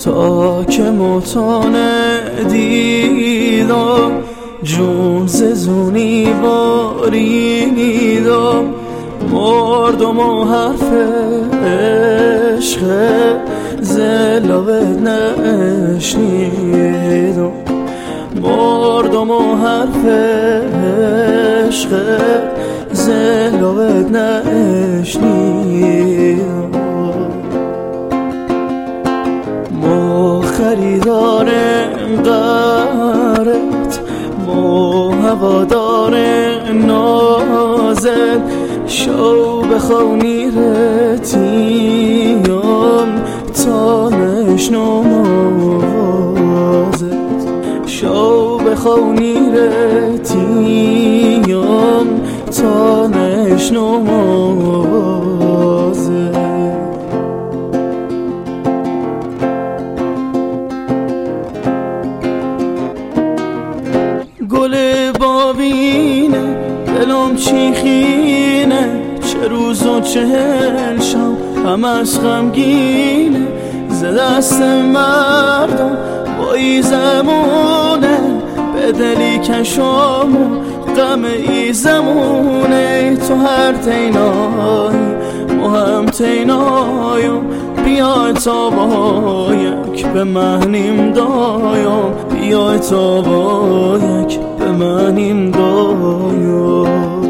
تا که متانه دیدم جون ززونی باریدم مردم و حرف عشق زلاوت نشنیدم مردم و حرف عشق زلاوت نشنیدم ما خریدار قرت ما هوادار نازت شو بخونی رتیم تا نشنوازت شو بخونی رتیم تا نشنوازت گل بابینه دلم چیخینه چه روز و چهل شب هم از غمگینه ز دست مردم بایی زمونه به دلی کشم و غم ای زمونه تو هر تینایی ما هم تینایم بیای تا با یک به منیم دایم بیای تا با یک به منیم دایم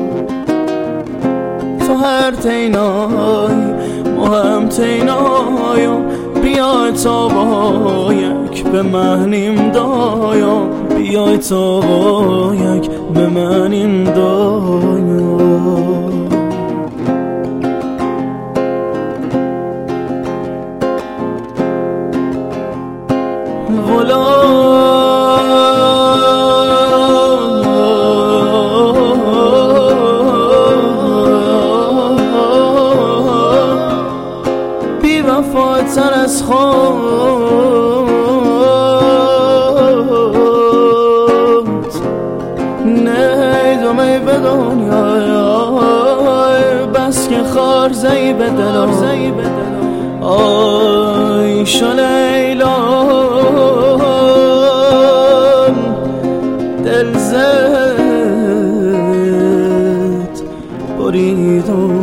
تو هر تینایی ما هم تینایم بیای تا با یک به منیم دایم بیای تا با یک به منیم دایم بی وفاتر از خود نیدم ای به دنیای بس که خارزهی به دلم آی شو لیلام دل زد بریدم